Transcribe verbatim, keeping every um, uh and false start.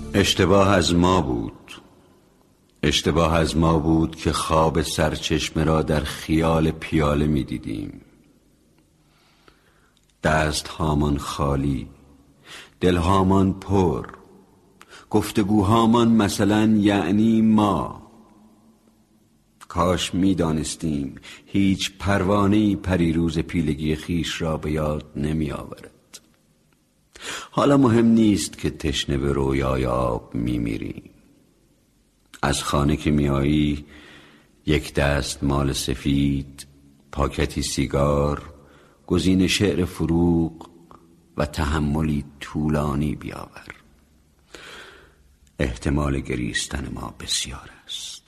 اشتباه از ما بود، اشتباه از ما بود که خواب سرچشمه را در خیال پیاله می دیدیم. دست هامان خالی، دل هامان پر، گفتگوهامان مثلا یعنی ما. کاش می دانستیم هیچ پروانه‌ای پریروز پیلگی خیش را به یاد نمی آورد. حالا مهم نیست که تشنه به رویای آب می میریم. از خانه که می آیی یک دست مال سفید، پاکتی سیگار، گزین شعر فروغ و تحملی طولانی بیاور. احتمال گریستن ما بسیار است.